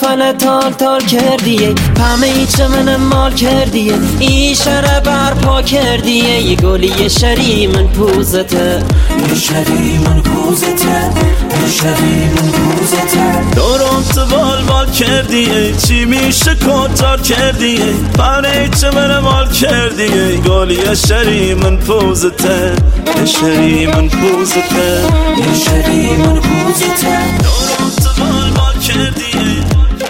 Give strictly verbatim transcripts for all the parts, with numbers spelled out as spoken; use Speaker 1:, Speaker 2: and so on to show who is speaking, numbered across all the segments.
Speaker 1: اول تال تال کردیه همه ایچ من مال کردیه ای شر برپا کردیه یه گلی یه شری من پوزته
Speaker 2: یه شری من پوزته یه شری من پوزته
Speaker 3: دورم تو بال بال کردیه چی میشه کتار کردیه پره چه من مال کردیه گلی یه شری من پوزته یه شری من پوزته
Speaker 2: یه شری من پوزته
Speaker 3: دورم تو بال بال کردیه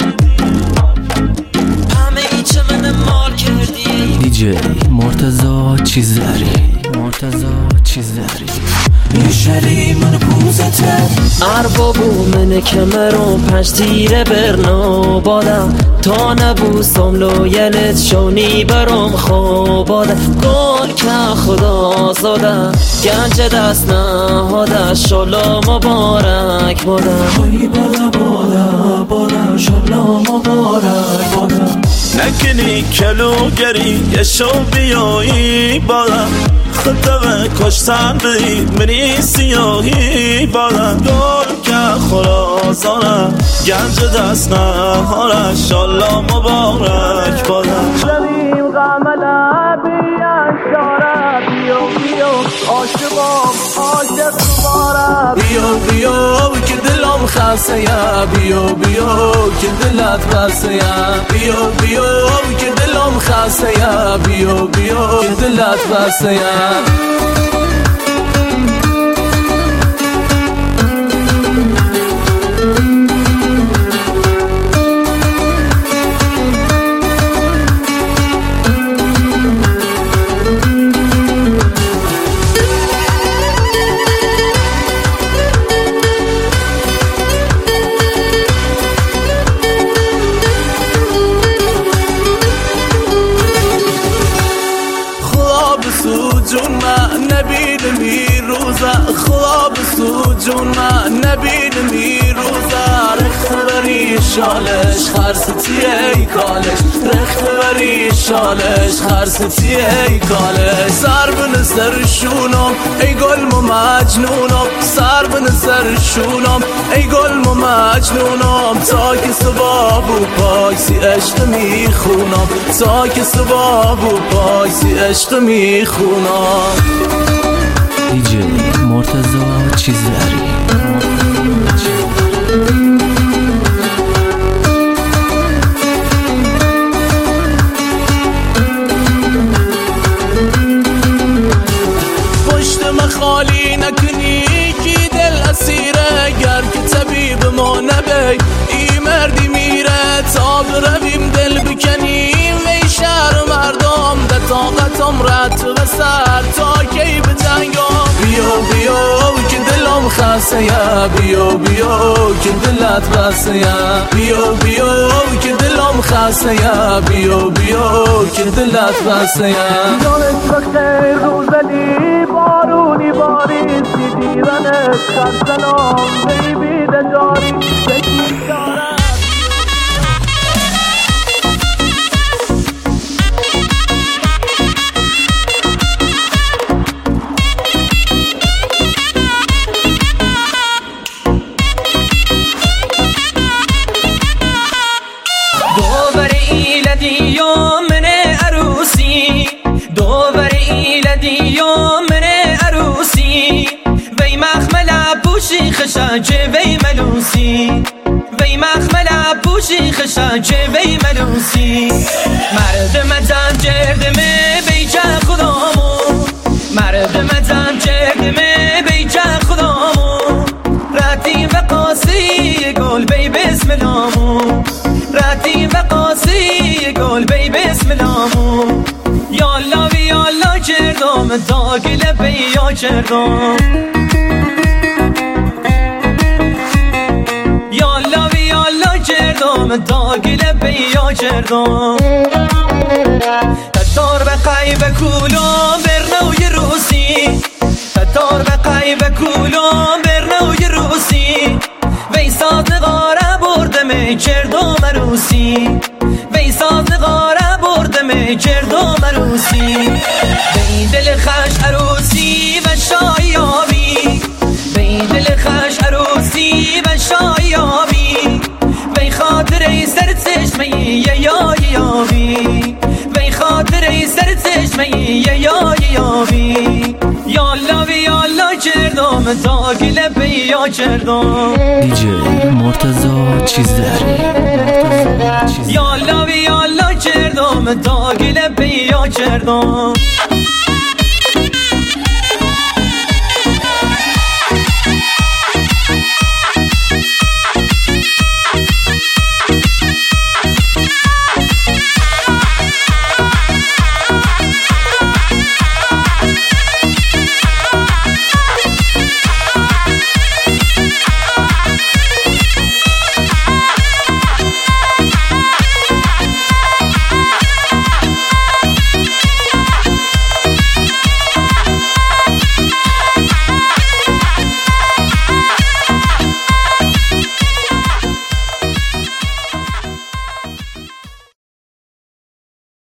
Speaker 1: همه ایچ من مال کردیه
Speaker 4: دیجی مرتضی چیزری مرتضی چیزری
Speaker 2: یه شری من پوزته
Speaker 1: اربابو من کمرم پنج تیره برنا بادا تا نبوسم لویلت شونی برام خواباده گل که خدا زاده گنج دست نهاده شالا مبارک باده
Speaker 2: ای بادا بادا بادا شالا مبارک بادا
Speaker 3: نکنی کلوگری یه شو بیایی بادا خطبه کشتن بی منی سیاهی بادا گل که خرازانه گنج دست نهاره شالا مبارک بادا
Speaker 5: شریم غمل عبی اشاره بیو بیو عاشقم عاشق دوباره
Speaker 4: بیو بیو که دلم خسته یا بیو بیو که دلت بسته یا بیو بیو که دلم خسته یا بیو بیو که دلت بسته یا جون ما نبیدم این روزا خواب سو جون ما نبیدم این روزا رخت بری شالش خرستی ای کالش رخت بری شالش خرستی ای کالش سر بن سر شونم ای گل مو مجنونم سر بن سر شونم ای گل مو مجنونم تا که صبح و پایسی عشق میخونم تا که صبح و پایسی عشق میخونم دیجی مرتضی چیزری پشت خالی نکنی کی دل اسیره گر که طبیب ما نبی ای مردی میره تا برویم دل بکنیم وی شهر مردم ده طاقتم رد و سر تا کی به جنگم بیو بیو که دلم خسته یا بیو بیو که دلت بسته یا بیو بیو که دلم خسته یا بیو بیو که دلت بسته یا
Speaker 5: جانت بخیر روزلی بارونی باریسی دیرنت خرسنام بیبی دجاری بکی دارم
Speaker 1: خشاجه وی ملوسی وی مخمل بوشی خشاجه وی ملوسی مرد مدن جردمه بیجه خدامو مرد مدن جردمه بیجه خدامو راتی و قاسی گل بی بسم لامو راتی و قاسی گل بی بسم لامو یالا وی یالا جردم داگل بی یا جردم داگل بیا جردم تدار به قیب کولم برنوی روسی تدار به قیب کولم برنوی روسی وی ساز نقاره بردم جردم عروسی وی ساز نقاره بردم جردم عروسی وی دل خش عروسی و شایابی وی دل خش عروسی و شایابی خاطر
Speaker 6: من داگل بیا کردم
Speaker 4: دیجی مرتضی چیز داری
Speaker 6: یالا و یالا کردم من داگل بیا کردم